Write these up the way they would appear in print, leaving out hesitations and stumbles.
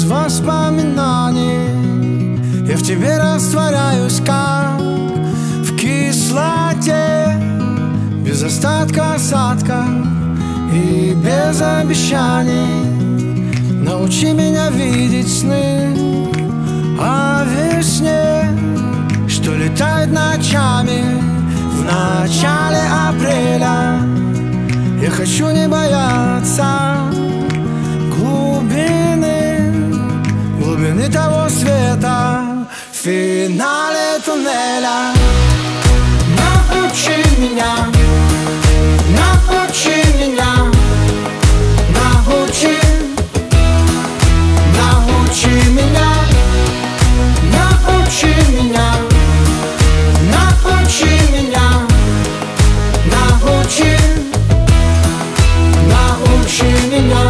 воспоминаний. Я в тебе растворяюсь, как в кислоте, без остатка осадка и без обещаний. Научи меня видеть сны о весне, что летает ночами в начале апреля. Я хочу не бояться глубины того света в финале туннеля. Научи меня, научи меня, научи, научи меня, научи меня, научи меня, научи, научи меня.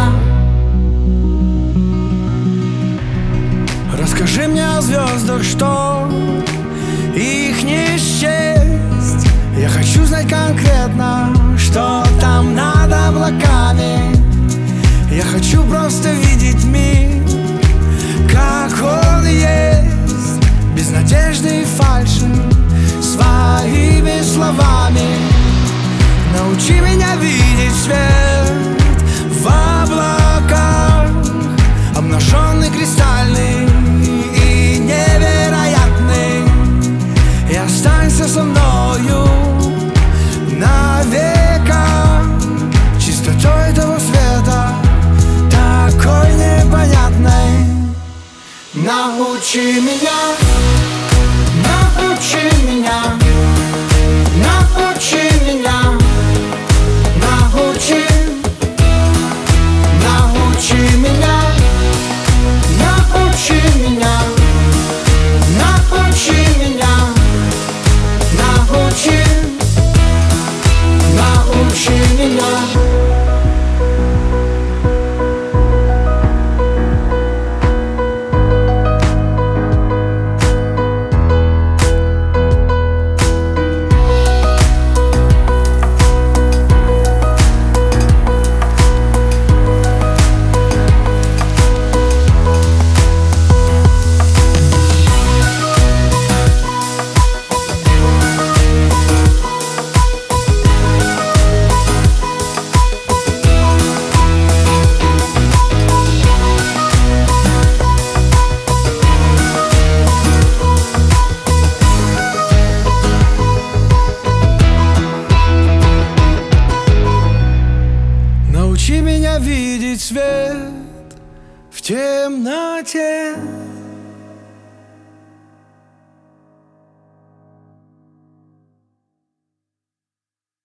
Расскажи мне о звездах, что их не счесть. Я хочу знать конкретно, что там над облаками. Я хочу просто видеть мир, как он есть, без надежды и фальши, своими словами. Научи меня видеть свет в облаках, обнаженный, кристальный и невероятный. И останься со мною навека, чистотой того света, такой непонятной. Научи меня, научи меня, научи меня, научи, научи меня, научи меня, научи меня, научи, научи меня. Научи меня видеть свет в темноте.